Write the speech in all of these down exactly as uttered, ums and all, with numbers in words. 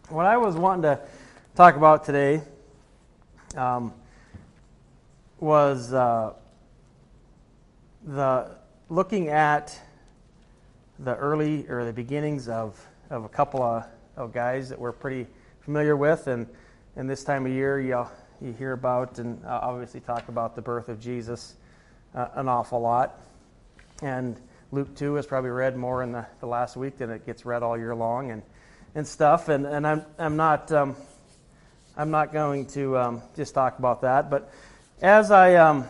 what I was wanting to talk about today um, was uh, the looking at the early or the beginnings of, of a couple of, of guys that we're pretty familiar with, and, and this time of year you you hear about and uh, obviously talk about the birth of Jesus uh, an awful lot. And Luke two is probably read more in the, the last week than it gets read all year long, and and stuff. And, and I'm I'm not um, I'm not going to um, just talk about that. But as I um,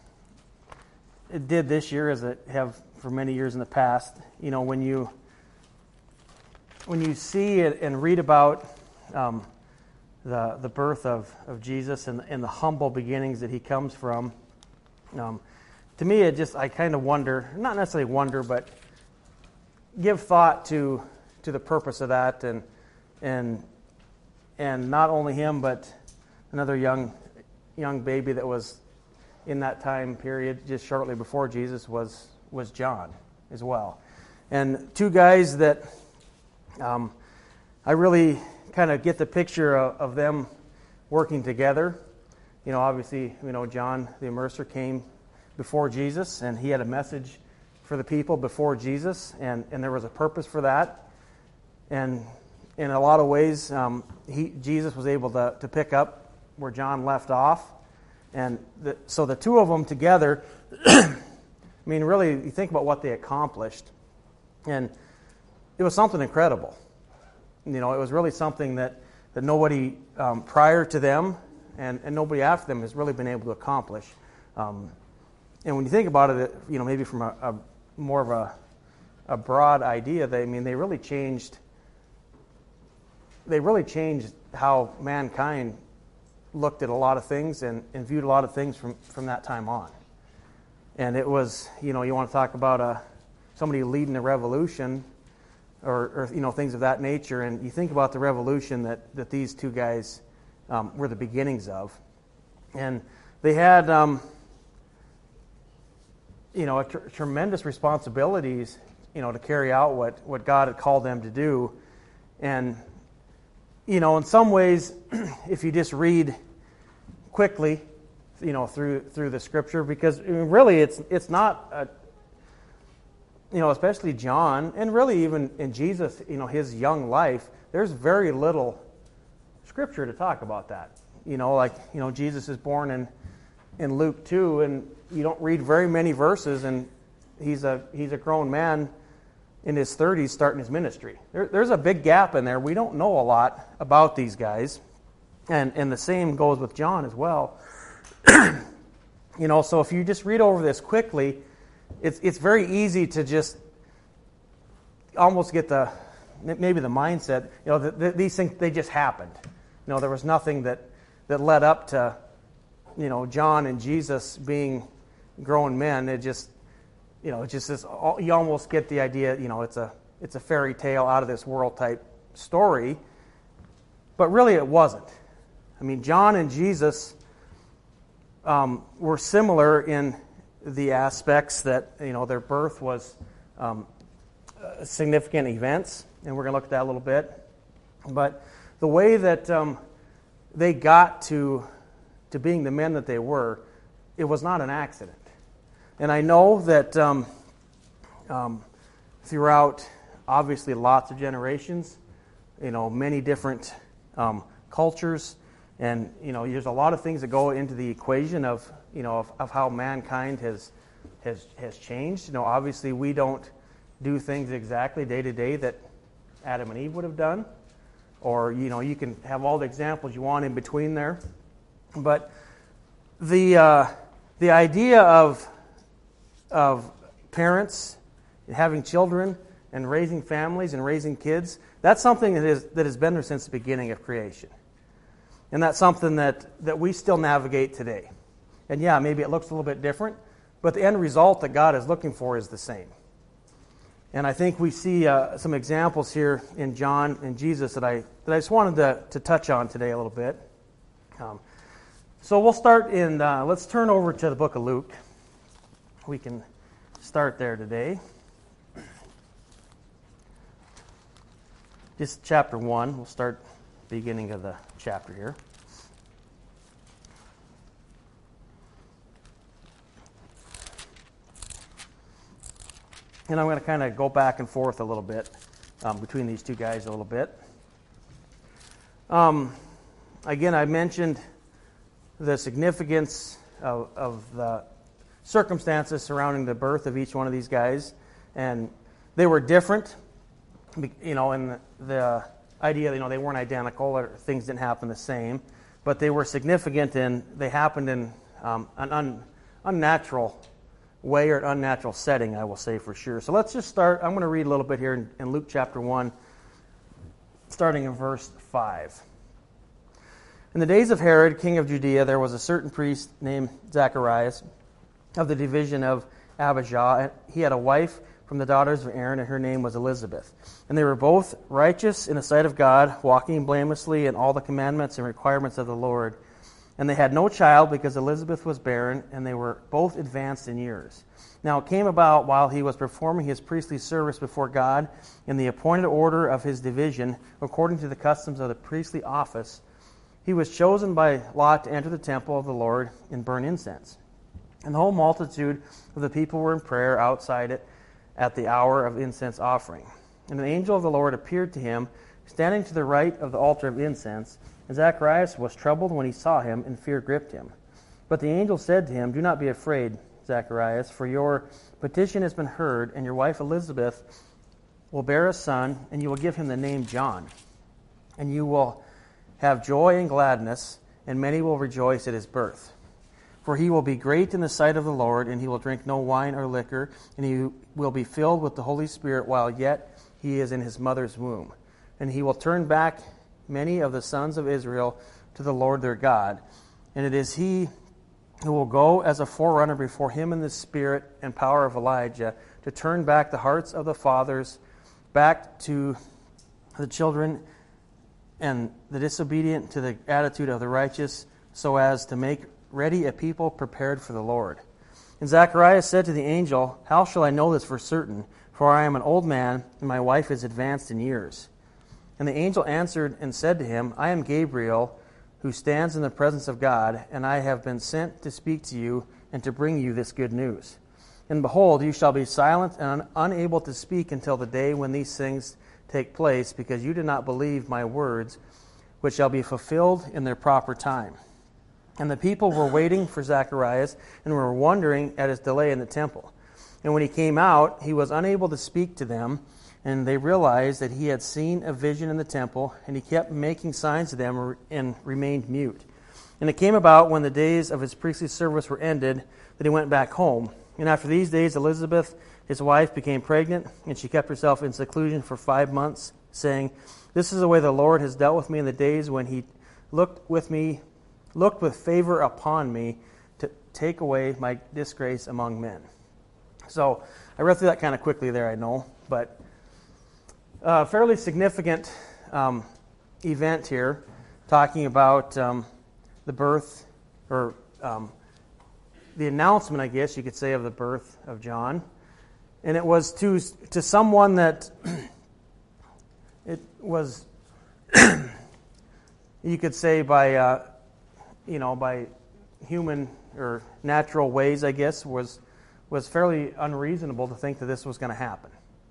did this year, as I have for many years in the past, you know, when you when you see it and read about um, the the birth of, of Jesus and, and the humble beginnings that he comes from, um, to me, it just I kind of wonder, not necessarily wonder, but give thought to to the purpose of that, and and and not only him, but another young young baby that was in that time period, just shortly before Jesus, was was John as well, and two guys that um, I really kind of get the picture of, of them working together. You know, obviously, you know, John the Immerser came before Jesus, and he had a message for the people before Jesus, and, and there was a purpose for that. And in a lot of ways, um, he Jesus was able to, to pick up where John left off. And the, so the two of them together, I mean, really, you think about what they accomplished, and it was something incredible. You know, it was really something that, that nobody um, prior to them and, and nobody after them has really been able to accomplish. Um, and when you think about it, you know, maybe from a, a more of a, a broad idea, they, I mean, they really changed. They really changed how mankind looked at a lot of things and, and viewed a lot of things from, from that time on. And it was, you know, you want to talk about a somebody leading a revolution. Or, or you know, things of that nature, and you think about the revolution that, that these two guys um, were the beginnings of, and they had, um, you know, a tr- tremendous responsibilities, you know, to carry out what, what God had called them to do, and you know, in some ways, if you just read quickly, you know, through through the Scripture, because I mean, really, it's it's not a You know, especially John, and really even in Jesus, you know, his young life, there's very little Scripture to talk about that. You know, like, you know, Jesus is born in, in Luke two, and you don't read very many verses, and he's a he's a grown man in his thirties starting his ministry. There, there's a big gap in there. We don't know a lot about these guys, and, and the same goes with John as well. You know, so if you just read over this quickly, It's it's very easy to just almost get the maybe the mindset, you know, that the, these things, they just happened. You know, there was nothing that, that led up to, you know, John and Jesus being grown men. It just, you know, it's just this, you almost get the idea, you know, it's a it's a fairy tale out of this world type story, but really it wasn't. I mean, John and Jesus um, were similar in the aspects that, you know, their birth was um, uh, significant events, and we're going to look at that a little bit. But the way that um, they got to to being the men that they were, it was not an accident. And I know that um, um, throughout, obviously, lots of generations, you know, many different um, cultures, and, you know, there's a lot of things that go into the equation of, you know, of, of how mankind has has has changed. You know, obviously we don't do things exactly day to day that Adam and Eve would have done, or, you know, you can have all the examples you want in between there. But the uh, the idea of of parents having children and raising families and raising kids, that's something that is that has been there since the beginning of creation, and that's something that that we still navigate today. And yeah, maybe it looks a little bit different, but the end result that God is looking for is the same. And I think we see uh, some examples here in John and Jesus that I that I just wanted to, to touch on today a little bit. Um, so we'll start in, uh, let's turn over to the book of Luke. We can start there today. Just chapter one, we'll start beginning of the chapter here. And I'm going to kind of go back and forth a little bit um, between these two guys a little bit. Um, again, I mentioned the significance of, of the circumstances surrounding the birth of each one of these guys, and they were different, you know, in the, the idea, you know, they weren't identical or things didn't happen the same, but they were significant and they happened in um, an un, unnatural way or an unnatural setting, I will say for sure. So let's just start. I'm going to read a little bit here in, in Luke chapter one, starting in verse five. In the days of Herod, king of Judea, there was a certain priest named Zacharias of the division of Abijah. He had a wife from the daughters of Aaron, and her name was Elizabeth. And they were both righteous in the sight of God, walking blamelessly in all the commandments and requirements of the Lord. And they had no child because Elizabeth was barren, and they were both advanced in years. Now it came about while he was performing his priestly service before God in the appointed order of his division, according to the customs of the priestly office, he was chosen by lot to enter the temple of the Lord and burn incense. And the whole multitude of the people were in prayer outside it at the hour of incense offering. And an angel of the Lord appeared to him, standing to the right of the altar of incense. And Zacharias was troubled when he saw him, and fear gripped him. But the angel said to him, "Do not be afraid, Zacharias, for your petition has been heard, and your wife Elizabeth will bear a son, and you will give him the name John. And you will have joy and gladness, and many will rejoice at his birth. For he will be great in the sight of the Lord, and he will drink no wine or liquor, and he will be filled with the Holy Spirit while yet he is in his mother's womb. And he will turn back many of the sons of Israel to the Lord their God. And it is he who will go as a forerunner before him in the spirit and power of Elijah, to turn back the hearts of the fathers back to the children, and the disobedient to the attitude of the righteous, so as to make ready a people prepared for the Lord." And Zacharias said to the angel, "How shall I know this for certain? For I am an old man, and my wife is advanced in years." And the angel answered and said to him, "I am Gabriel, who stands in the presence of God, and I have been sent to speak to you and to bring you this good news. And behold, you shall be silent and un- unable to speak until the day when these things take place, because you did not believe my words, which shall be fulfilled in their proper time." And the people were waiting for Zacharias and were wondering at his delay in the temple. And when he came out, he was unable to speak to them, and they realized that he had seen a vision in the temple, and he kept making signs to them and remained mute. And it came about when the days of his priestly service were ended that he went back home. And after these days, Elizabeth, his wife, became pregnant, and she kept herself in seclusion for five months, saying, "This is the way the Lord has dealt with me in the days when he looked with me, looked with favor upon me to take away my disgrace among men." So I read through that kind of quickly there, I know, but a fairly significant um, event here, talking about um, the birth, or um, the announcement, I guess you could say, of the birth of John. And it was to to someone that it was, you could say, by uh, you know, by human or natural ways, I guess, was was fairly unreasonable to think that this was going to happen.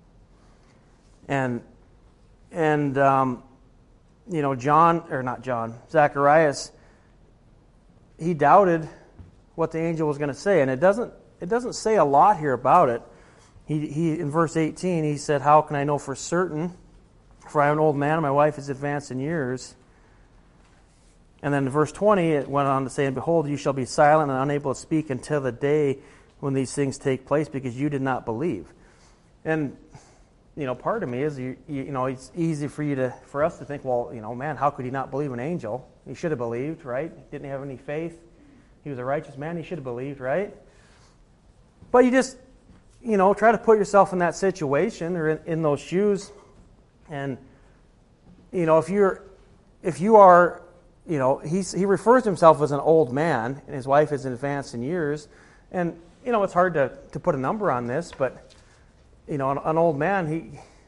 And and um, you know, John or not John, Zacharias, he doubted what the angel was going to say, and it doesn't it doesn't say a lot here about it. He he in verse eighteen he said, "How can I know for certain? For I am an old man, and my wife is advanced in years." And then in verse twenty, it went on to say, "And behold, you shall be silent and unable to speak until the day when these things take place, because you did not believe." And, you know, part of me is, you, you know, it's easy for you to, for us to think, well, you know, man, how could he not believe an angel? He should have believed, right? Didn't have any faith. He was a righteous man. He should have believed, right? But you just, you know, try to put yourself in that situation or in, in those shoes. And, you know, if you're, if you are, you know, he's, he refers to himself as an old man, and his wife is advanced in years. And, you know, it's hard to, to put a number on this, but, you know, an, an old man, he,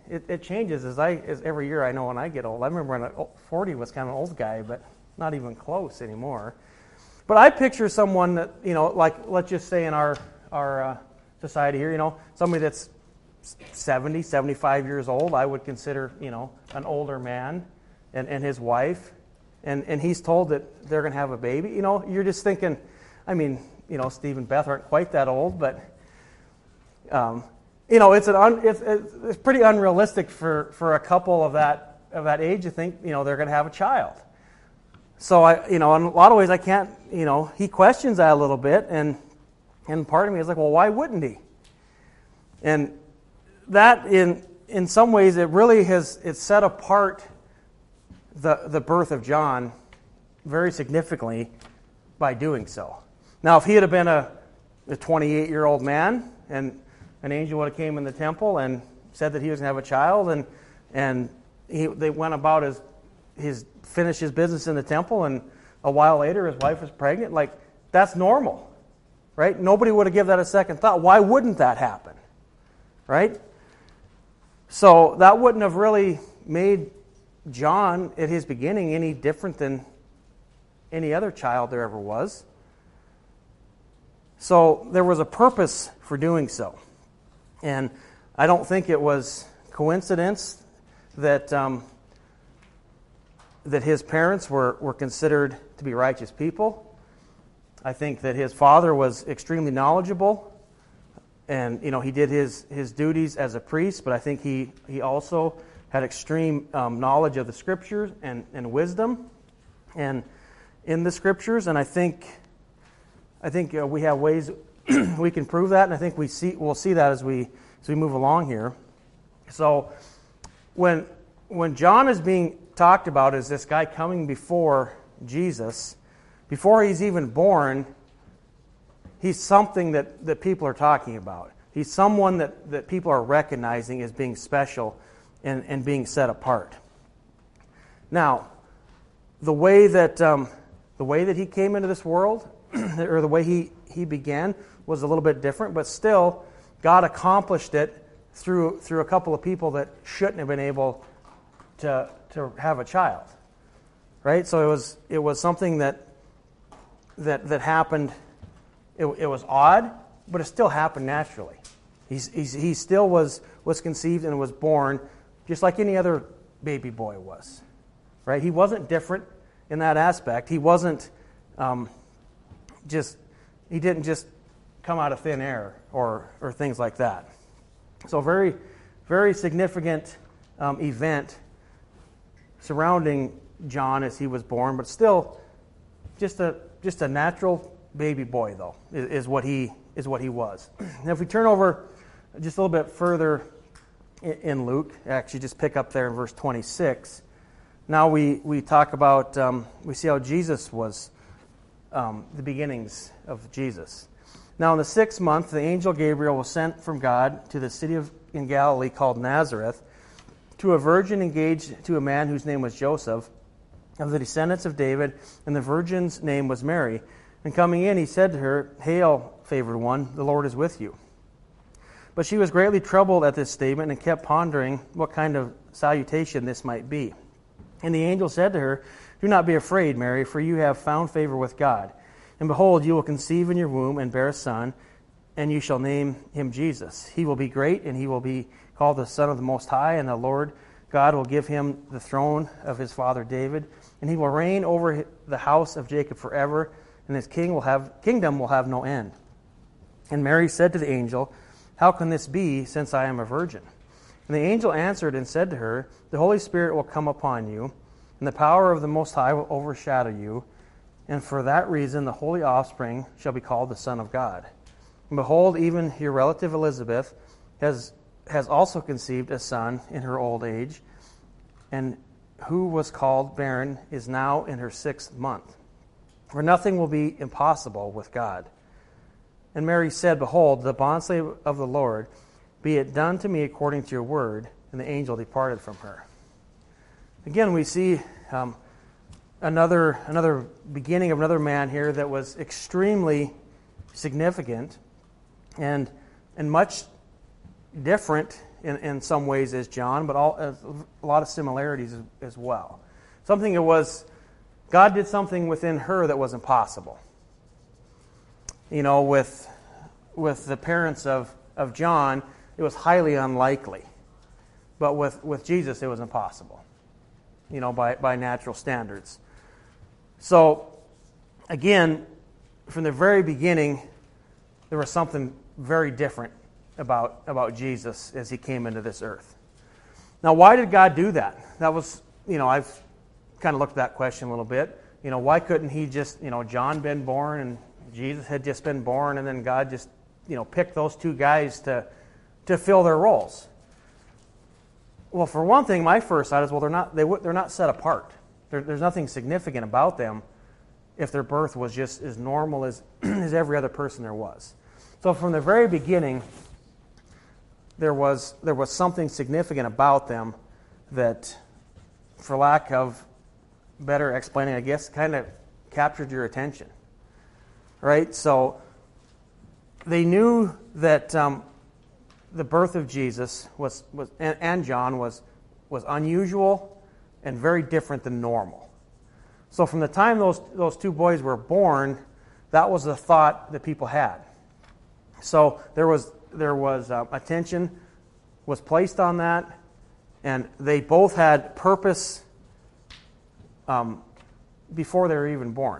it, it changes as I as every year I know when I get old. I remember when I, forty was kind of an old guy, but not even close anymore. But I picture someone that, you know, like let's just say in our our uh, society here, you know, somebody that's seventy, seventy-five years old, I would consider, you know, an older man, and, and his wife, and, and he's told that they're going to have a baby. You know, you're just thinking, I mean, you know, Steve and Beth aren't quite that old, but, um, you know, it's an un, it's, it's pretty unrealistic for, for a couple of that of that age to think, you know, they're going to have a child. So I, you know, in a lot of ways, I can't, you know, he questions that a little bit, and and part of me is like, well, why wouldn't he? And that, in in some ways, it really has it's set apart the the birth of John very significantly by doing so. Now, if he had been a a twenty-eight-year-old man, and an angel would have came in the temple and said that he was going to have a child, and and he, they went about his his finished his business in the temple, and a while later his wife was pregnant, like, that's normal, right? Nobody would have given that a second thought. Why wouldn't that happen, right? So that wouldn't have really made John at his beginning any different than any other child there ever was. So there was a purpose for doing so. And I don't think it was coincidence that um, that his parents were, were considered to be righteous people. I think that his father was extremely knowledgeable, and you know he did his, his duties as a priest, but I think he, he also had extreme um, knowledge of the Scriptures and, and wisdom and in the Scriptures, and I think I think uh, we have ways we can prove that, and I think we see we'll see that as we as we move along here. So when when John is being talked about as this guy coming before Jesus, before he's even born, he's something that, that people are talking about. He's someone that, that people are recognizing as being special and, and being set apart. Now, the way that um, the way that he came into this world, or the way he, he began, was a little bit different, but still, God accomplished it through through a couple of people that shouldn't have been able to to have a child, right? So it was it was something that that that happened. It, it was odd, but it still happened naturally. He's, he's, he still was was conceived and was born just like any other baby boy was, right? He wasn't different in that aspect. He wasn't um, just he didn't just come out of thin air or or things like that. So very very significant um, event surrounding John as he was born, but still just a just a natural baby boy, though, is, is what he is what he was. Now, if we turn over just a little bit further in, in Luke, actually just pick up there in verse twenty-six. Now we we talk about um, we see how Jesus was um, the beginnings of Jesus. Now in the sixth month, the angel Gabriel was sent from God to the city of in Galilee called Nazareth, to a virgin engaged to a man whose name was Joseph, of the descendants of David, and the virgin's name was Mary. And coming in, he said to her, "Hail, favored one, the Lord is with you." But she was greatly troubled at this statement and kept pondering what kind of salutation this might be. And the angel said to her, "Do not be afraid, Mary, for you have found favor with God. And behold, you will conceive in your womb and bear a son, and you shall name him Jesus. He will be great, and he will be called the Son of the Most High, and the Lord God will give him the throne of his father David, and he will reign over the house of Jacob forever, and his king will have kingdom will have no end." And Mary said to the angel, "How can this be, since I am a virgin?" And the angel answered and said to her, "The Holy Spirit will come upon you, and the power of the Most High will overshadow you, and for that reason the holy offspring shall be called the Son of God. And behold, even your relative Elizabeth has has also conceived a son in her old age, and who was called barren is now in her sixth month. For nothing will be impossible with God." And Mary said, "Behold, the bondslave of the Lord, be it done to me according to your word." And the angel departed from her. Again, we see um, another another beginning of another man here that was extremely significant and and much different in, in some ways as John, but all, uh, a lot of similarities as, as well. Something that was, God did something within her that was impossible. You know, with with the parents of, of John, it was highly unlikely. But with, with Jesus, it was impossible, you know, by, by natural standards. So, again, from the very beginning, there was something very different about, about Jesus as he came into this earth. Now, why did God do that? That was, you know, I've kind of looked at that question a little bit. You know, why couldn't he just, you know, John been born and Jesus had just been born, and then God just, you know, picked those two guys to to fill their roles? Well, for one thing, my first thought is, well, they're not they they're not set apart. There, there's nothing significant about them if their birth was just as normal as as every other person there was. So from the very beginning, there was there was something significant about them that, for lack of better explaining, I guess, kind of captured your attention. Right? So they knew that um, the birth of Jesus was, was and, and John was was unusual and very different than normal. So from the time those those two boys were born, that was the thought that people had. So there was there was uh, attention was placed on that, and they both had purpose um, before they were even born.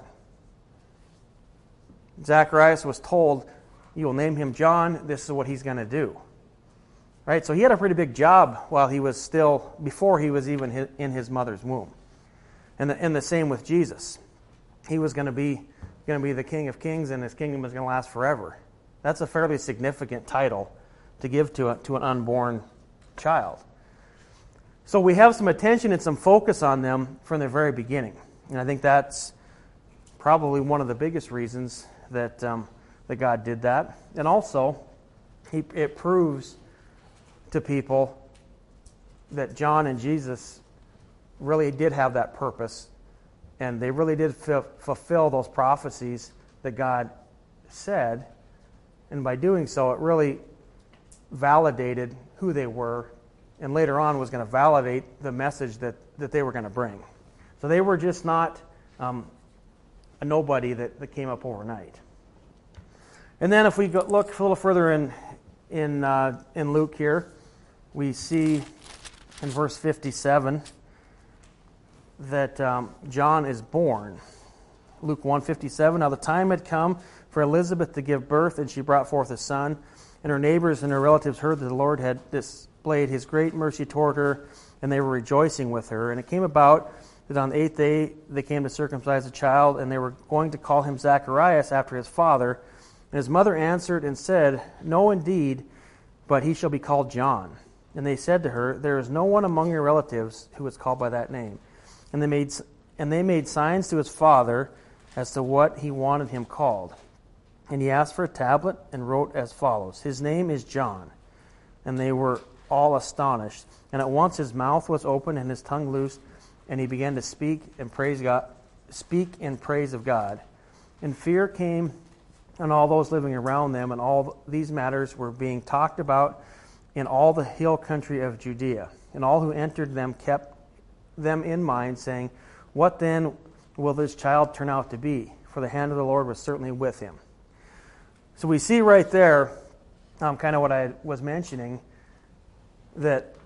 Zacharias was told, "You will name him John. This is what he's going to do." Right? So he had a pretty big job while he was still, before he was even in his mother's womb. And the, and the same with Jesus. He was going to be going to be the King of Kings, and his kingdom was going to last forever. That's a fairly significant title to give to a, to an unborn child. So we have some attention and some focus on them from the very beginning. And I think that's probably one of the biggest reasons that um, that God did that. And also, he, it proves to people that John and Jesus really did have that purpose, and they really did f- fulfill those prophecies that God said. And by doing so, it really validated who they were, and later on was going to validate the message that, that they were going to bring. So they were just not um, a nobody that, that came up overnight. And then if we go, look a little further in in uh, in Luke here, we see in verse fifty-seven that um, John is born. Luke one fifty-seven, now the time had come for Elizabeth to give birth, and she brought forth a son. And her neighbors and her relatives heard that the Lord had displayed his great mercy toward her, and they were rejoicing with her. And it came about that on the eighth day they came to circumcise the child, and they were going to call him Zacharias after his father. And his mother answered and said, "No, indeed, but he shall be called John." And they said to her, "There is no one among your relatives who is called by that name." And they made and they made signs to his father as to what he wanted him called. And he asked for a tablet and wrote as follows, "His name is John." And they were all astonished. And at once his mouth was open and his tongue loosed, and he began to speak and praise God, speak in praise of God. And fear came on all those living around them, and all these matters were being talked about in all the hill country of Judea. And all who entered them kept them in mind, saying, "What then will this child turn out to be? For the hand of the Lord was certainly with him." So we see right there, um, kind of what I was mentioning, that,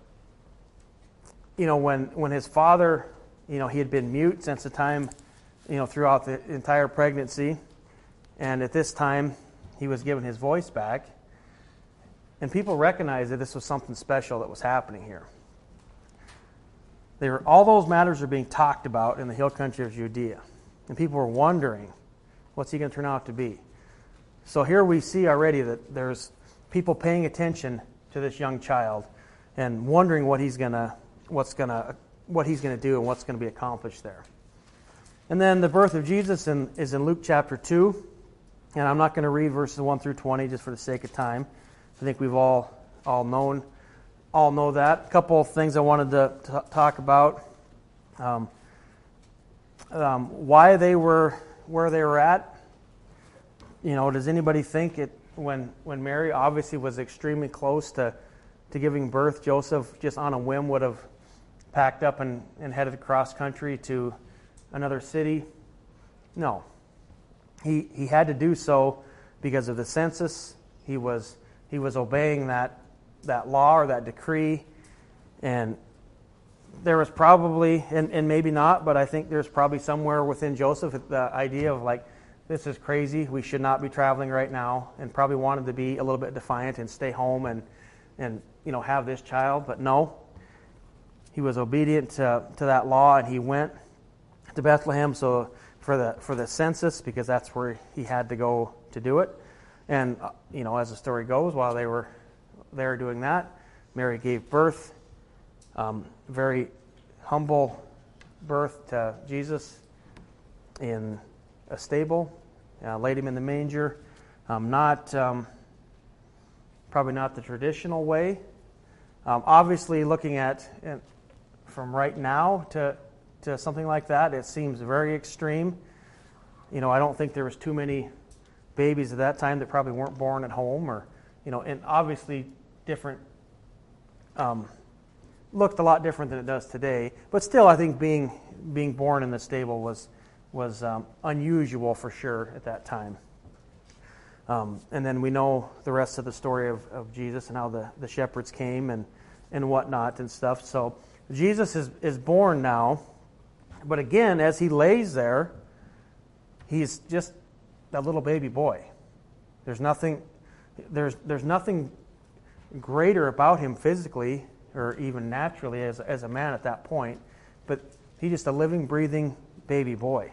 you know, when, when his father, you know, he had been mute since the time, you know, throughout the entire pregnancy, and at this time he was given his voice back, and people recognized that this was something special that was happening here. They were, all those matters are being talked about in the hill country of Judea, and people were wondering, what's he going to turn out to be? So here we see already that there's people paying attention to this young child and wondering what he's gonna, what's gonna, what he's gonna do and what's going to be accomplished there. And then the birth of Jesus in, is in Luke chapter two, and I'm not going to read verses one through twenty just for the sake of time. I think we've all all known, all know that. A couple of things I wanted to, to talk about: um, um, why they were where they were at. You know, does anybody think it when when Mary obviously was extremely close to to giving birth, Joseph just on a whim would have packed up and, and headed across country to another city? No. He he had to do so because of the census. He was he was obeying that that law or that decree, and there was probably, and, and maybe not, but I think there's probably somewhere within Joseph the idea of like, this is crazy, we should not be traveling right now, and probably wanted to be a little bit defiant and stay home and and you know have this child, but no. He was obedient to, to that law, and he went to Bethlehem so for the for the census, because that's where he had to go to do it. And uh, you know, as the story goes, while they were there doing that, Mary gave birth, um, very humble birth to Jesus in a stable, uh, laid him in the manger, um, not um, probably not the traditional way. Um, obviously, looking at uh, from right now to to something like that, it seems very extreme. You know, I don't think there was too many babies at that time that probably weren't born at home, or you know, and obviously different. Um, looked a lot different than it does today, but still, I think being being born in the stable was was um, unusual for sure at that time. Um, and then we know the rest of the story of, of Jesus and how the, the shepherds came and, and whatnot and stuff. So Jesus is, is born now, but again, as he lays there, he's just a little baby boy. There's nothing, there's there's nothing greater about him physically or even naturally as as a man at that point, but he's just a living, breathing baby boy.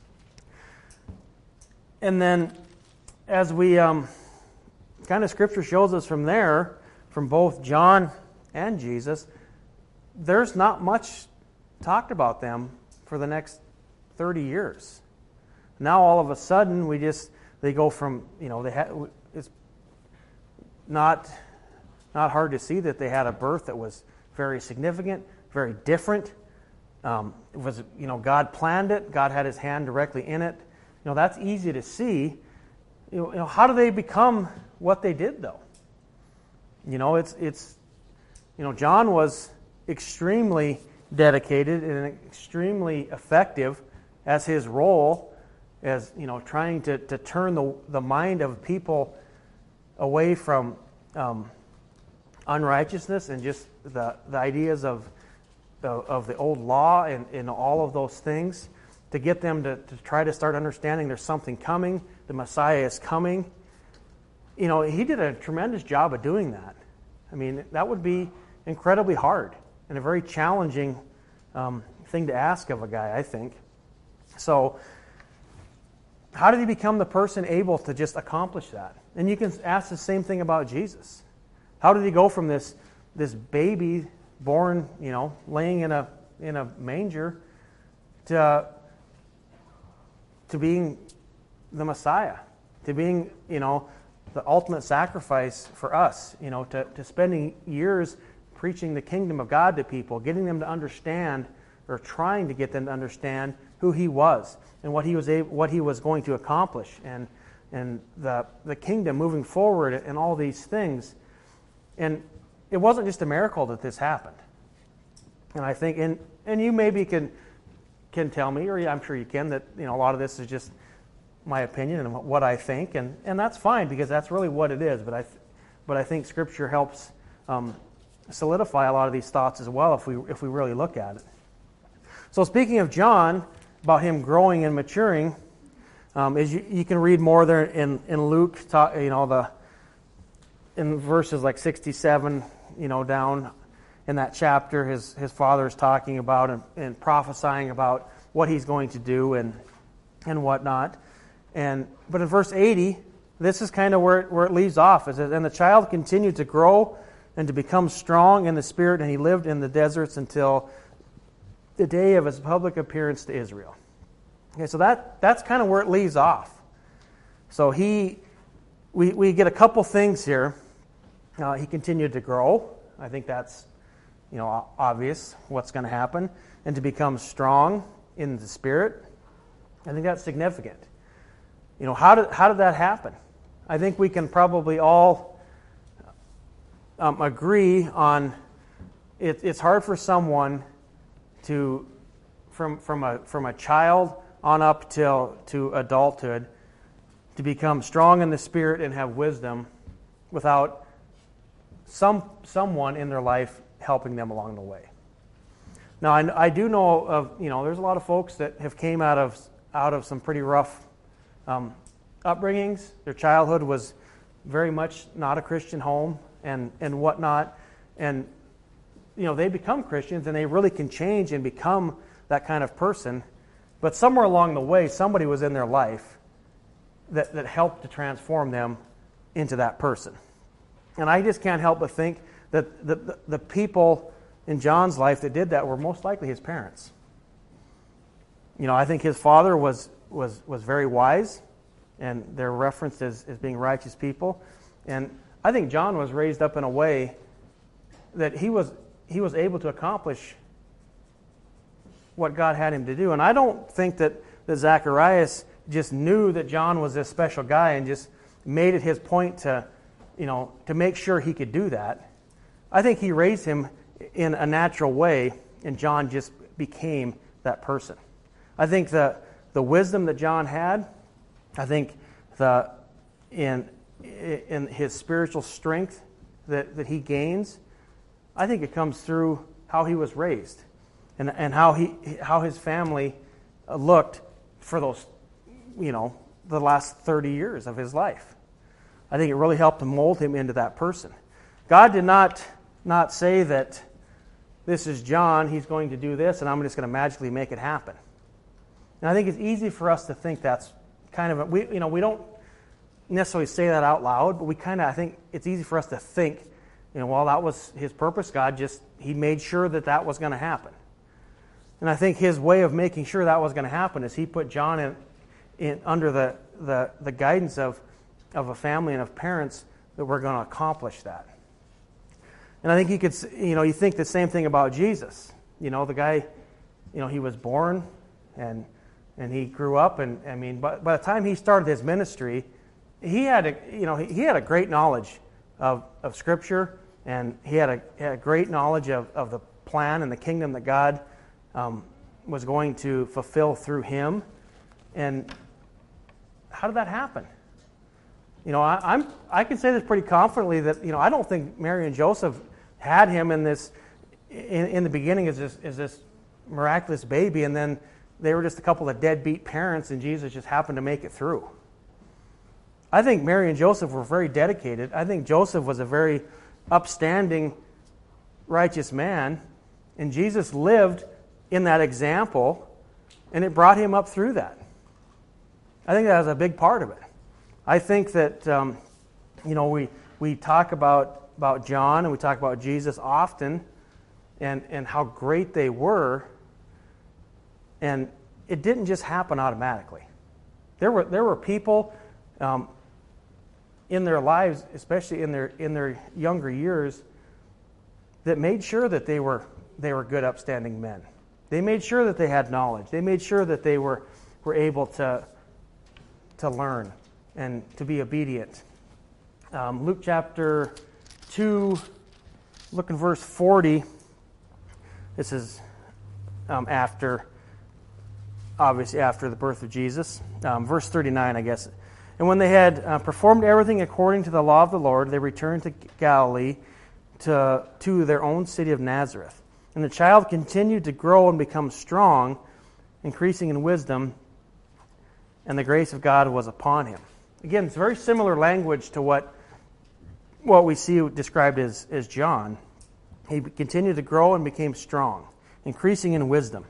And then, as we um, kind of Scripture shows us from there, from both John and Jesus, there's not much talked about them for the next thirty years. Now all of a sudden we just they go from you know they ha- it's not not hard to see that they had a birth that was very significant, very different. Um, it was you know God planned it. God had His hand directly in it. You know that's easy to see. You know, you know how do they become what they did though? You know it's it's you know John was extremely dedicated and extremely effective as his role as you know trying to, to turn the the mind of people away from um, unrighteousness and just the the ideas of of, of the old law and, and all of those things, to get them to, to try to start understanding there's something coming, the Messiah is coming. You know, he did a tremendous job of doing that. I mean, that would be incredibly hard and a very challenging um, thing to ask of a guy, I think. So, how did he become the person able to just accomplish that? And you can ask the same thing about Jesus. How did he go from this this baby born, you know, laying in a in a manger to to being the Messiah, to being, you know, the ultimate sacrifice for us, you know, to, to spending years preaching the kingdom of God to people, getting them to understand, or trying to get them to understand who he was and what he was able, what he was going to accomplish, and and the the kingdom moving forward and all these things. And it wasn't just a miracle that this happened. And I think, and and you maybe can can tell me, or I'm sure you can, that you know a lot of this is just my opinion and what I think, and, and that's fine because that's really what it is. But I, th- but I think Scripture helps um, solidify a lot of these thoughts as well if we if we really look at it. So speaking of John, about him growing and maturing, um, is you, you can read more there in in Luke, talk, you know the in verses like sixty-seven, you know down in that chapter, his his father is talking about and, and prophesying about what he's going to do and and whatnot. And but in verse eighty, this is kind of where it, where it leaves off. It says, "And the child continued to grow and to become strong in the spirit, and he lived in the deserts until the day of his public appearance to Israel." Okay, so that that's kind of where it leaves off. So he, we we get a couple things here. Uh, he continued to grow. I think that's, you know, obvious what's going to happen, and to become strong in the spirit. I think that's significant. You know, how did how did that happen? I think we can probably all um, agree on it, it's hard for someone to, from from a from a child on up till to adulthood, to become strong in the Spirit and have wisdom without some someone in their life helping them along the way. Now, I, I do know of, you know, there's a lot of folks that have came out of out of some pretty rough um, upbringings. Their childhood was very much not a Christian home and, and whatnot. And, you know, they become Christians and they really can change and become that kind of person. But somewhere along the way, somebody was in their life that, that helped to transform them into that person. And I just can't help but think that the, the, the people in John's life that did that were most likely his parents. You know, I think his father was was was very wise, and they're referenced as, as being righteous people. And I think John was raised up in a way that he was he was able to accomplish what God had him to do. And I don't think that, that Zacharias just knew that John was this special guy and just made it his point to, you know, to make sure he could do that. I think he raised him in a natural way, and John just became that person. I think the the wisdom that John had, I think the in in his spiritual strength that, that he gains, I think it comes through how he was raised and and how he how his family looked for those, you know, the last thirty years of his life. I think it really helped to mold him into that person. God did not not say that this is John, he's going to do this, and I'm just going to magically make it happen. And I think it's easy for us to think that's kind of a, we you know we don't necessarily say that out loud, but we kind of I think it's easy for us to think, you know, well, that was his purpose. God just he made sure that that was going to happen. And I think his way of making sure that was going to happen is he put John in, in under the, the the guidance of of a family and of parents that were going to accomplish that. And I think you could, you know, you think the same thing about Jesus. You know, the guy, you know, he was born and and he grew up, and I mean, by, by the time he started his ministry, he had a, you know, he, he had a great knowledge of, of Scripture, and he had a, had a great knowledge of, of the plan and the kingdom that God um, was going to fulfill through him. And how did that happen? You know, I, I'm I can say this pretty confidently that, you know, I don't think Mary and Joseph had him in this in, in the beginning as this as this miraculous baby, and then they were just a couple of deadbeat parents, and Jesus just happened to make it through. I think Mary and Joseph were very dedicated. I think Joseph was a very upstanding, righteous man, and Jesus lived in that example, and it brought him up through that. I think that was a big part of it. I think that, um, you know, we we talk about, about John and we talk about Jesus often, and, and how great they were, and it didn't just happen automatically. There were there were people um, in their lives, especially in their in their younger years, that made sure that they were they were good, upstanding men. They made sure that they had knowledge. They made sure that they were were able to to learn and to be obedient. Um, Luke chapter two, look in verse forty. This is um, after, obviously after the birth of Jesus. Um, verse thirty-nine, I guess. And when they had uh, performed everything according to the law of the Lord, they returned to Galilee, to, to their own city of Nazareth. And the child continued to grow and become strong, increasing in wisdom, and the grace of God was upon him. Again, it's very similar language to what what we see described as, as John. He continued to grow and became strong, increasing in wisdom.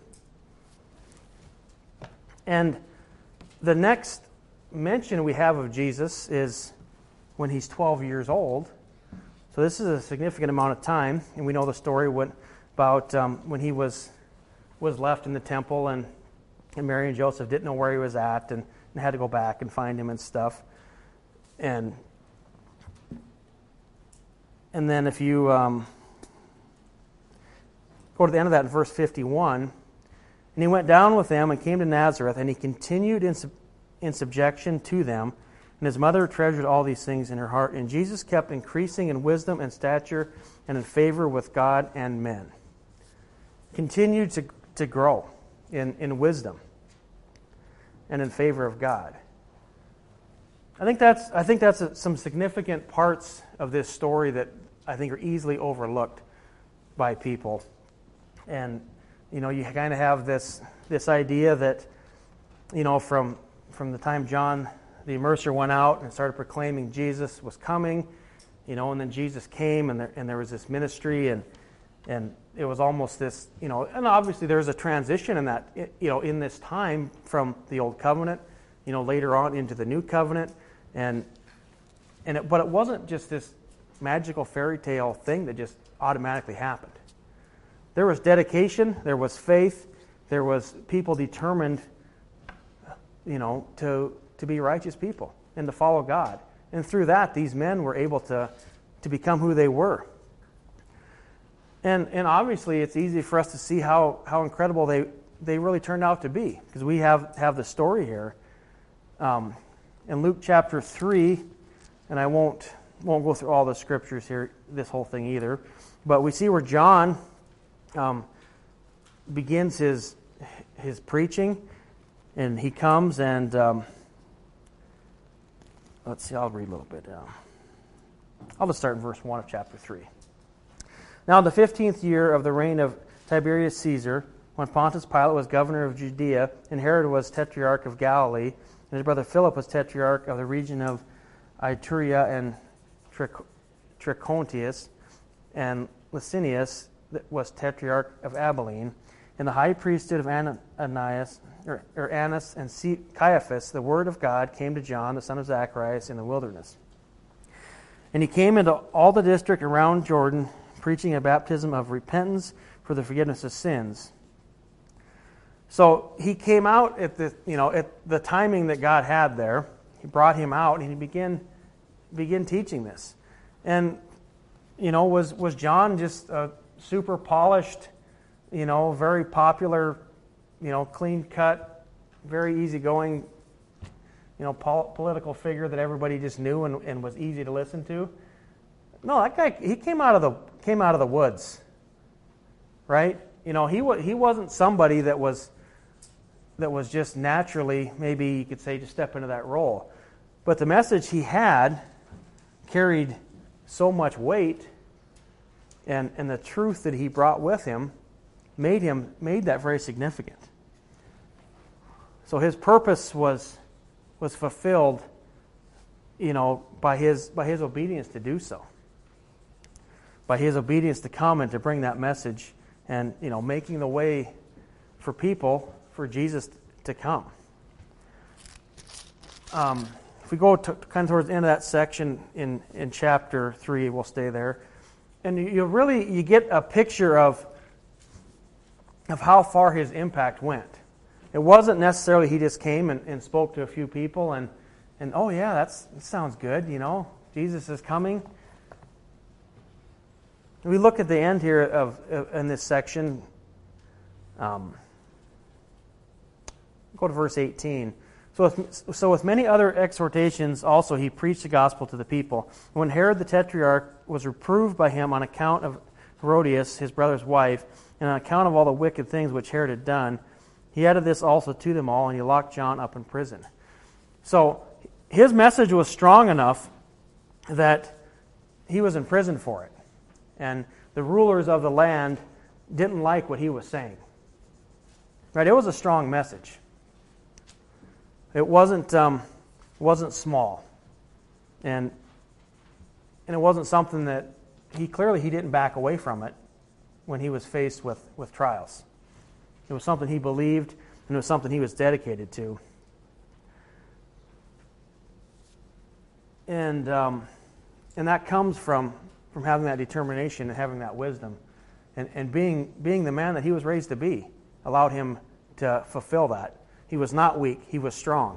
And the next mention we have of Jesus is when he's twelve years old. So this is a significant amount of time, and we know the story when, about um, when he was was left in the temple, and, and Mary and Joseph didn't know where he was at, and, and had to go back and find him and stuff. And and then if you um, go to the end of that in verse fifty-one, and he went down with them and came to Nazareth, and he continued in, sub, in subjection to them, And his mother treasured all these things in her heart. And Jesus kept increasing in wisdom and stature and in favor with God and men. Continued to, to grow in, in wisdom and in favor of God. I think that's I think that's a, some significant parts of this story that I think are easily overlooked by people. And you know, you kind of have this this idea that, you know, from from the time John the Immerser went out and started proclaiming Jesus was coming, you know, and then Jesus came and there and there was this ministry and and it was almost this, you know, and obviously there's a transition in that, you know, in this time from the old covenant, you know, later on into the new covenant, and and it, but it wasn't just this magical fairy tale thing that just automatically happened. There was dedication, there was faith, there was people determined, you know, to to be righteous people and to follow God. And through that, these men were able to, to become who they were. And and obviously, it's easy for us to see how, how incredible they, they really turned out to be, because we have, have the story here. Um, in Luke chapter three, and I won't won't go through all the scriptures here, this whole thing either, but we see where John um, begins his his preaching, and he comes and um, let's see, I'll read a little bit. Uh, I'll just start in verse one of chapter three. Now, in the fifteenth year of the reign of Tiberius Caesar, when Pontius Pilate was governor of Judea, and Herod was tetrarch of Galilee, and his brother Philip was tetrarch of the region of Iturea and Trachonitis, and Licinius was tetrarch of Abilene, and the high priesthood of Ananias, or, or Annas and Caiaphas, the word of God came to John, the son of Zacharias, in the wilderness. And he came into all the district around Jordan, preaching a baptism of repentance for the forgiveness of sins. So he came out at the, you know, at the timing that God had there. He brought him out, and he began began teaching this. And you know, was was John just a super polished, you know, very popular, you know, clean cut, very easygoing, you know, pol- political figure that everybody just knew and, and was easy to listen to? No, that guy, he came out of the came out of the woods, right? You know, he was he wasn't somebody that was that was just naturally, maybe you could say, just step into that role. But the message he had carried so much weight, and and the truth that he brought with him made him made that very significant. So his purpose was was fulfilled, you know, by his by his obedience to do so. By his obedience to come and to bring that message, and you know, making the way for people for Jesus to come. Um, if we go to, kind of towards the end of that section in, in chapter three, we'll stay there, and you, you really you get a picture of of how far his impact went. It wasn't necessarily he just came and, and spoke to a few people and and oh yeah, that's that sounds good, you know, Jesus is coming. We look at the end here of, of in this section. Um, go to verse eighteen. So with, so with many other exhortations also he preached the gospel to the people. When Herod the Tetrarch was reproved by him on account of Herodias, his brother's wife, and on account of all the wicked things which Herod had done, he added this also to them all, and he locked John up in prison. So his message was strong enough that he was in prison for it. And the rulers of the land didn't like what he was saying. Right? It was a strong message. It wasn't um, wasn't small, and and it wasn't something that he clearly he didn't back away from it when he was faced with, with trials. It was something he believed, and it was something he was dedicated to. And um, and that comes from. from having that determination and having that wisdom, and, and being being the man that he was raised to be, allowed him to fulfill that. He was not weak; he was strong.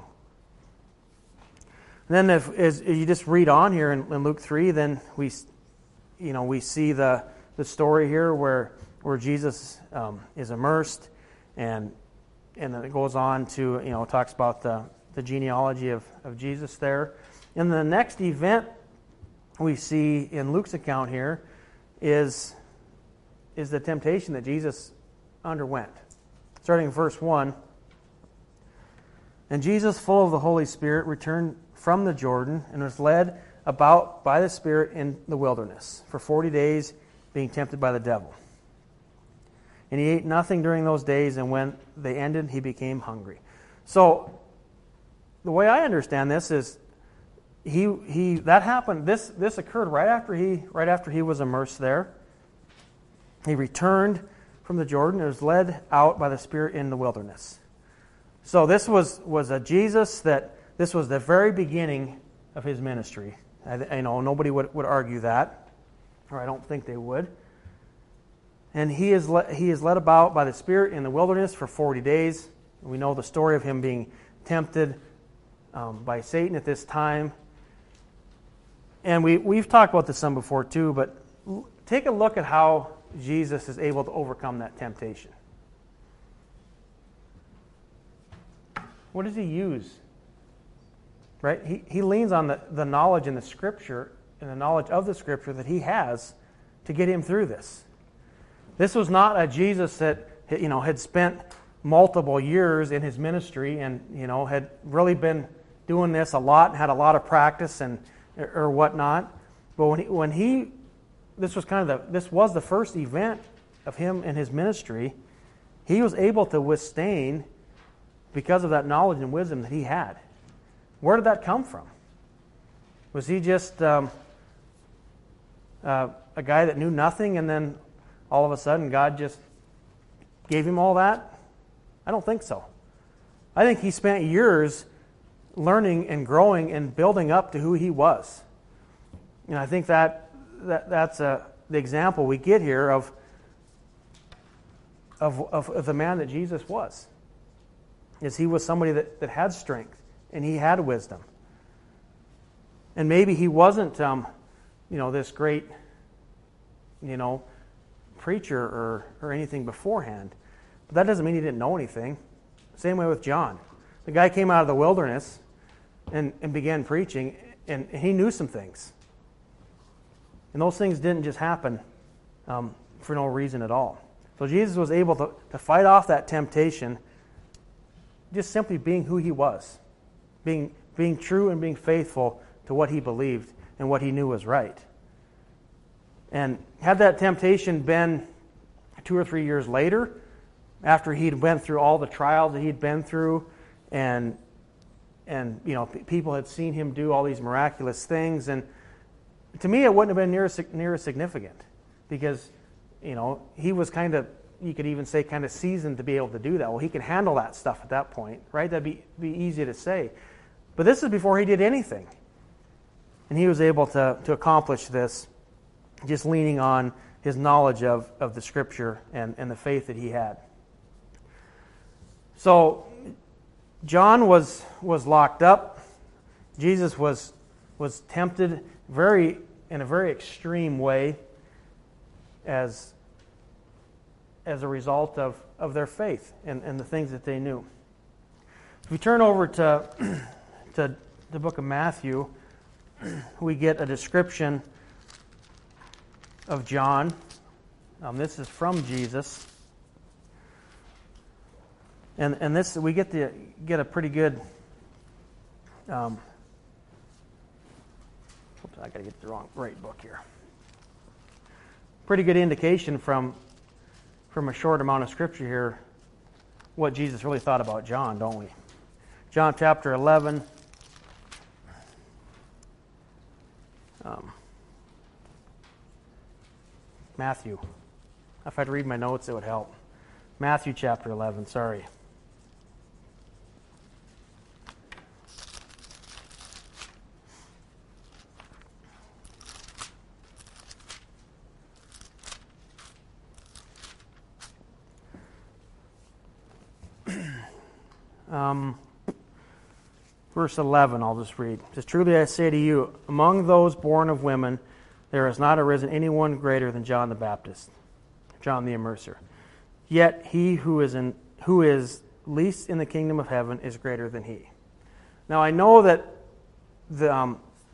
And then, if as you just read on here in, in Luke three, then we, you know, we see the the story here where where Jesus um, is immersed, and and then it goes on to, you know, talks about the the genealogy of, of Jesus there, And the next event we see in Luke's account here is, is the temptation that Jesus underwent. Starting in verse one. And Jesus, full of the Holy Spirit, returned from the Jordan and was led about by the Spirit in the wilderness for forty days, being tempted by the devil. And he ate nothing during those days, and when they ended, he became hungry. So, the way I understand this is, he he that happened. This this occurred right after he right after he was immersed there. He returned from the Jordan and was led out by the Spirit in the wilderness. So this was was a Jesus that this was the very beginning of his ministry. I, I know nobody would, would argue that, or I don't think they would. And he is le- he is led about by the Spirit in the wilderness for forty days. We know the story of him being tempted um, by Satan at this time. And we, we've talked about this some before too, but l- take a look at how Jesus is able to overcome that temptation. What does he use? Right? He, he leans on the, the knowledge in the Scripture and the knowledge of the Scripture that he has to get him through this. This was not a Jesus that, you know, had spent multiple years in his ministry and, you know, had really been doing this a lot and had a lot of practice and or whatnot. But when he, when he this was kind of the this was the first event of him in his ministry, he was able to withstand because of that knowledge and wisdom that he had. Where did that come from? Was he just um, uh, a guy that knew nothing and then all of a sudden God just gave him all that? I don't think so. I think he spent years learning and growing and building up to who he was. And I think that, that that's a, the example we get here of, of, of, of the man that Jesus was. Is he was somebody that, that had strength and he had wisdom. And maybe he wasn't, um, you know, this great, you know, preacher or, or anything beforehand. But that doesn't mean he didn't know anything. Same way with John. The guy came out of the wilderness and, and began preaching, and he knew some things. And those things didn't just happen um, for no reason at all. So Jesus was able to, to fight off that temptation just simply being who he was, being being true and being faithful to what he believed and what he knew was right. And had that temptation been two or three years later, after he'd went through all the trials that he'd been through, and and you know p- people had seen him do all these miraculous things, and to me it wouldn't have been near as, near as significant, because you know he was kind of, you could even say, kind of seasoned to be able to do that. Well, he could handle that stuff at that point, right? That'd be be easy to say. But this is before he did anything. And he was able to, to accomplish this just leaning on his knowledge of, of the Scripture and, and the faith that he had. So John was was locked up. Jesus was was tempted very in a very extreme way as as a result of, of their faith and, and the things that they knew. If we turn over to, to the book of Matthew, we get a description of John. Um, this is from Jesus. And and this we get to get a pretty good um, oops, I gotta get the wrong right book here. Pretty good indication from from a short amount of scripture here what Jesus really thought about John, don't we? John chapter eleven. Um, Matthew. If I'd read my notes, it would help. Matthew chapter eleven, sorry. Um, verse eleven, I'll just read. It says, "Truly I say to you, among those born of women, there has not arisen anyone greater than John the Baptist, John the Immerser. Yet he who is in who is least in the kingdom of heaven is greater than he." Now I know that the um,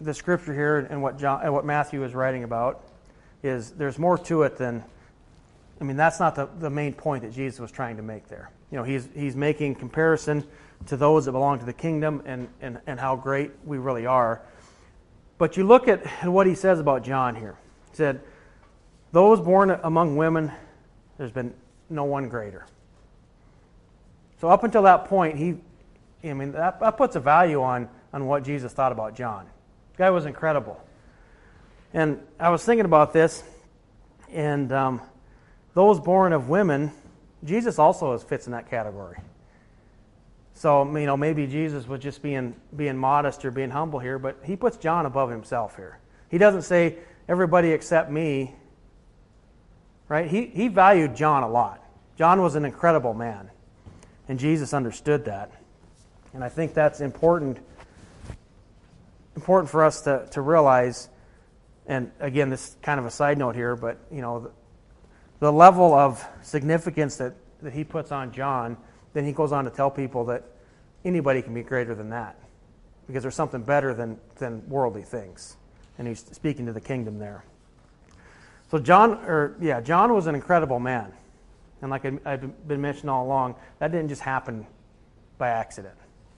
the scripture here and what John and what Matthew is writing about is there's more to it than, I mean, that's not the, the main point that Jesus was trying to make there. You know, he's he's making comparison to those that belong to the kingdom and, and, and how great we really are. But you look at what he says about John here. He said, those born among women, there's been no one greater. So up until that point, he, I mean, that, that puts a value on, on what Jesus thought about John. The guy was incredible. And I was thinking about this, and um, those born of women, Jesus also fits in that category. So, you know, maybe Jesus was just being being modest or being humble here, but he puts John above himself here. He doesn't say, everybody except me, right? He, he valued John a lot. John was an incredible man, and Jesus understood that. And I think that's important important for us to, to realize, and again, this is kind of a side note here, but, you know, the, the level of significance that, that he puts on John, then he goes on to tell people that anybody can be greater than that because there's something better than, than worldly things. And he's speaking to the kingdom there. So John, or yeah, John was an incredible man. And like I've been mentioning all along, that didn't just happen by accident.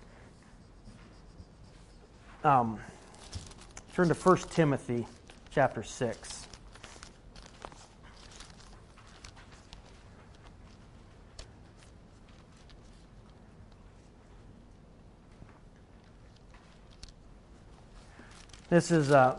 Um, turn to First Timothy chapter six. This is a,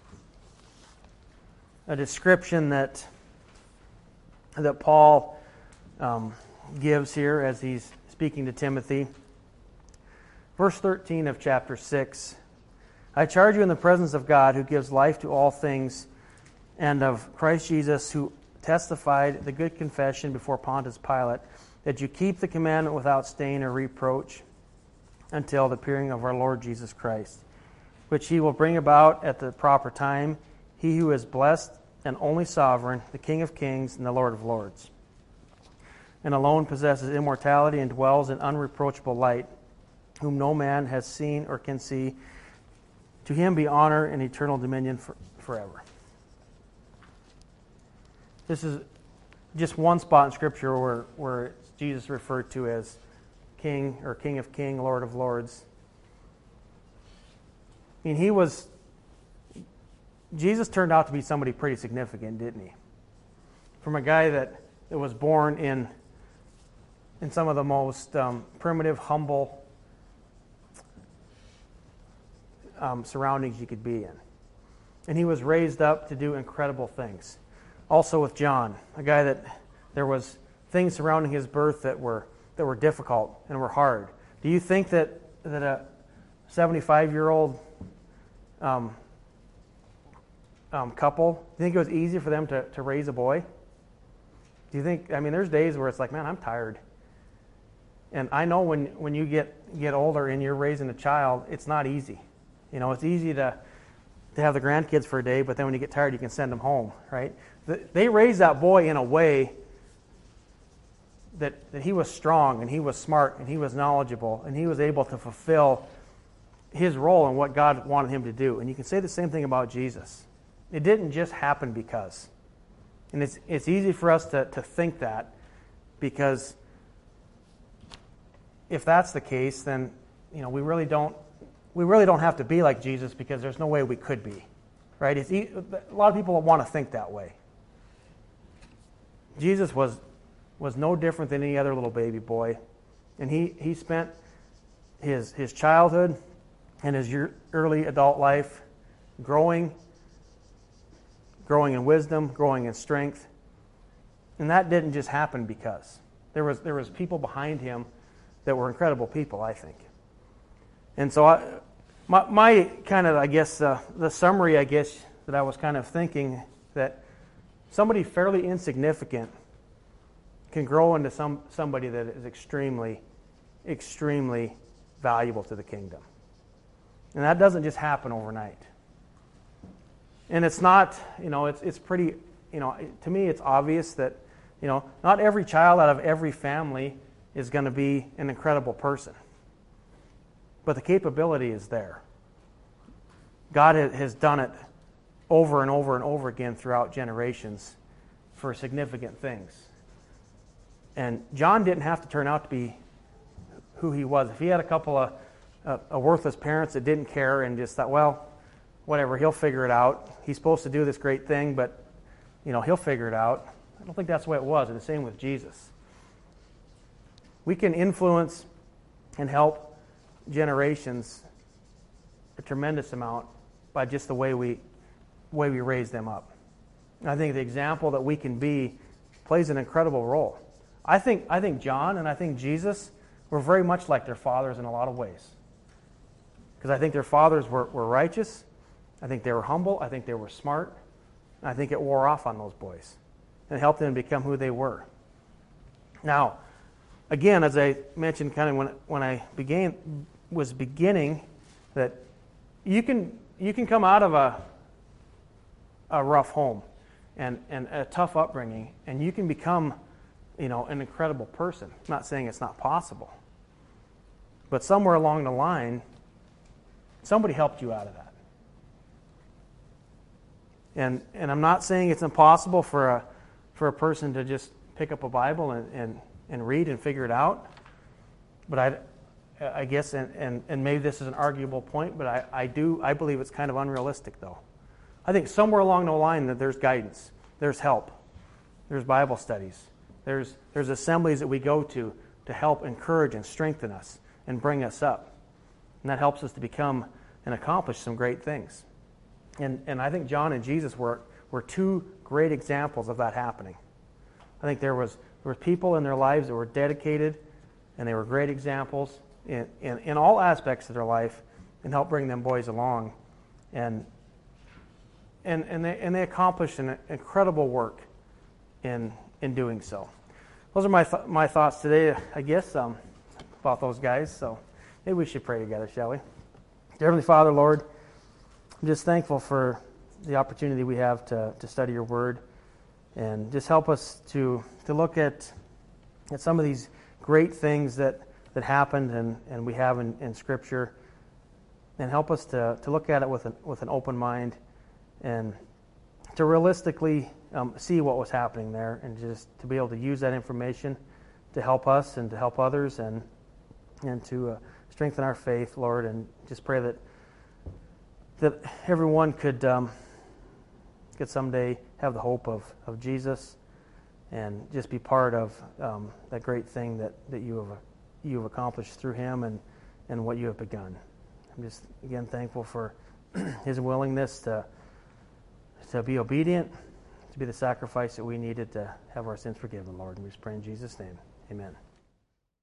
a description that that Paul um, gives here as he's speaking to Timothy. Verse thirteen of chapter six. I charge you in the presence of God, who gives life to all things, and of Christ Jesus, who testified the good confession before Pontius Pilate, that you keep the commandment without stain or reproach until the appearing of our Lord Jesus Christ, which he will bring about at the proper time, he who is blessed and only sovereign, the King of kings and the Lord of lords, and alone possesses immortality and dwells in unreproachable light, whom no man has seen or can see. To him be honor and eternal dominion for, forever. This is just one spot in Scripture where, where Jesus referred to as King or King of Kings, Lord of Lords. I mean, he was, Jesus turned out to be somebody pretty significant, didn't he? From a guy that, that was born in, in some of the most um, primitive, humble Um, surroundings you could be in. And he was raised up to do incredible things. Also with John, a guy that there was things surrounding his birth that were that were difficult and were hard. Do you think that, that a seventy-five-year-old um, um, couple, do you think it was easy for them to, to raise a boy? Do you think, I mean, there's days where it's like, man, I'm tired. And I know when, when you get, get older and you're raising a child, it's not easy. You know, it's easy to to have the grandkids for a day, but then when you get tired, you can send them home, right? They raised that boy in a way that, that he was strong and he was smart and he was knowledgeable and he was able to fulfill his role in what God wanted him to do. And you can say the same thing about Jesus. It didn't just happen because. And it's it's easy for us to, to think that, because if that's the case, then, you know, we really don't We really don't have to be like Jesus, because there's no way we could be, right? It's, a lot of people want to think that way. Jesus was was no different than any other little baby boy, and he, he spent his his childhood and his early adult life growing, growing in wisdom, growing in strength, and that didn't just happen because there was there was people behind him that were incredible people, I think. And so I, my, my kind of, I guess, uh, the summary, I guess, that I was kind of thinking, that somebody fairly insignificant can grow into some somebody that is extremely, extremely valuable to the kingdom. And that doesn't just happen overnight. And it's not, you know, it's it's pretty, you know, to me it's obvious that, you know, not every child out of every family is going to be an incredible person. But the capability is there. God has done it over and over and over again throughout generations for significant things. And John didn't have to turn out to be who he was. If he had a couple of uh, uh, worthless parents that didn't care and just thought, well, whatever, he'll figure it out. He's supposed to do this great thing, but, you know, he'll figure it out. I don't think that's the way it was. It's the same with Jesus. We can influence and help generations a tremendous amount by just the way we way we raise them up. And I think the example that we can be plays an incredible role. I think I think John and I think Jesus were very much like their fathers in a lot of ways. Because I think their fathers were, were righteous. I think they were humble. I think they were smart. And I think it wore off on those boys. And helped them become who they were. Now, again, as I mentioned kind of when when I began was beginning, that you can you can come out of a a rough home and, and a tough upbringing, and you can become, you know, an incredible person. I'm not saying it's not possible. But somewhere along the line, somebody helped you out of that. And and I'm not saying it's impossible for a for a person to just pick up a Bible and, and, and read and figure it out. But I I guess and, and, and maybe this is an arguable point, but I, I do I believe it's kind of unrealistic though. I think somewhere along the line that there's guidance, there's help, there's Bible studies, there's there's assemblies that we go to to help encourage and strengthen us and bring us up. And that helps us to become and accomplish some great things. And and I think John and Jesus were were two great examples of that happening. I think there was there were people in their lives that were dedicated, and they were great examples in, in, in all aspects of their life, and helped bring them boys along. And and and they and they accomplished an incredible work in in doing so. Those are my th- my thoughts today, I guess, um, about those guys. So maybe we should pray together, shall we? Dear Heavenly Father, Lord, I'm just thankful for the opportunity we have to, to study your word, and just help us to to look at at some of these great things that, that happened and, and we have in, in Scripture, and help us to, to look at it with an, with an open mind and to realistically um, see what was happening there, and just to be able to use that information to help us and to help others, and and to uh, strengthen our faith, Lord, and just pray that that everyone could um, could someday have the hope of, of Jesus and just be part of um, that great thing that, that you have you have accomplished through him and, and what you have begun. I'm just again thankful for his willingness to to be obedient, to be the sacrifice that we needed to have our sins forgiven, Lord. And we just pray in Jesus' name. Amen.